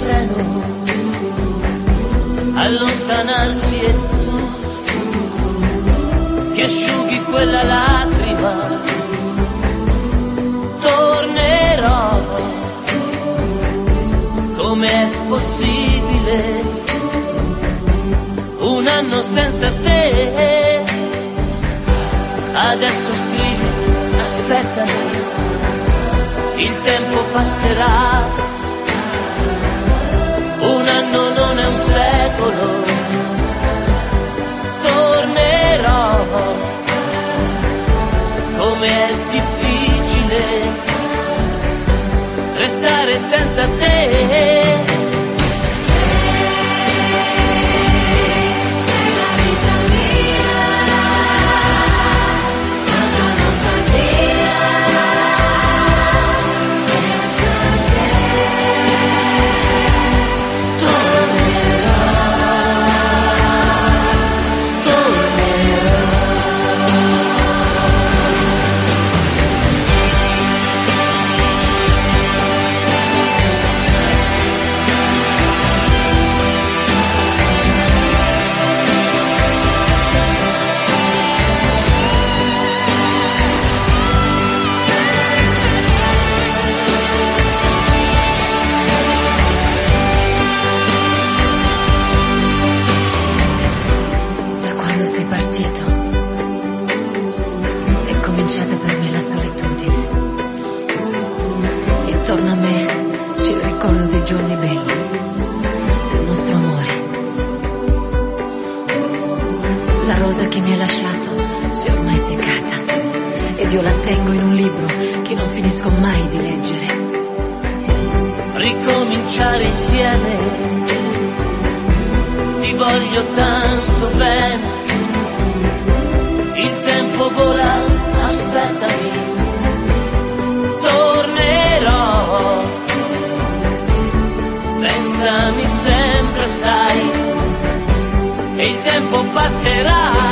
treno, allontanarsi e tu che asciughi quella lacrima. Tornerò, com'è possibile un anno senza te? Adesso scrivi, aspettami, il tempo passerà. Un anno non è un secolo. Tornerò, come è difficile restare senza te. Sei partito, è cominciata per me la solitudine. Intorno a me c'è il ricordo dei giorni belli, del nostro amore. La rosa che mi hai lasciato si è ormai seccata ed io la tengo in un libro che non finisco mai di leggere. Ricominciare insieme, ti voglio tanto bene. Il tempo vola, aspettami, tornerò, pensami sempre, sai, e il tempo passerà.